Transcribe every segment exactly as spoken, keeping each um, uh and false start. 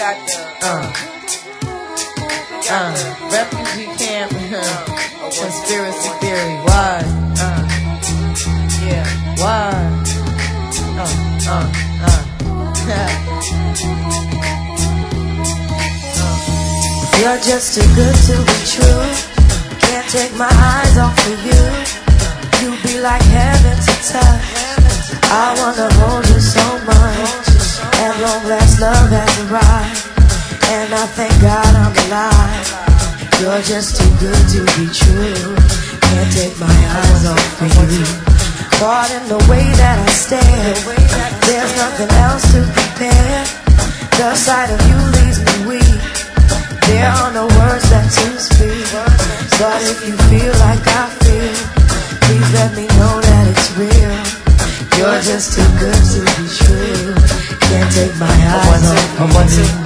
got the uh, uh, refugee camp, uh, conspiracy theory. Why? Uh, yeah. Why? Uh, uh, uh. You're just too good to be true. Can't take my eyes off of you. You be like heaven to touch. I wanna hold you so much. At long last love has arrived, and I thank God I'm alive. You're just too good to be true. Can't take my eyes off of you. Caught in the way that I stare, there's nothing else to compare. The sight of you leaves me weak. There are no words left to speak. But if you feel like I feel, please let me know that it's real. You're just too good to be true. Can't take my eyes off you.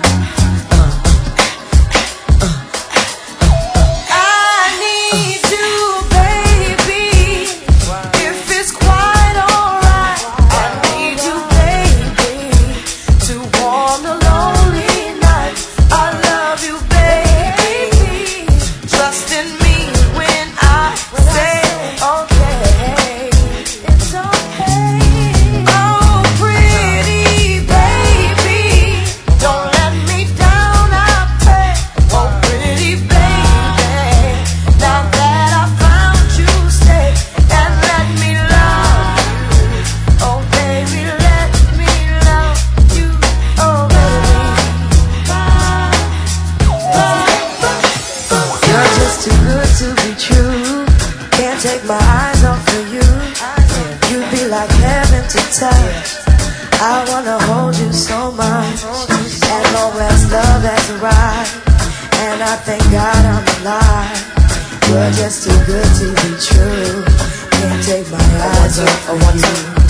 Take my eyes off of you. You be like heaven to touch. I wanna hold you so much. At long last love has arrived, and I thank God I'm alive. You're just too good to be true. Can't take my eyes off of you.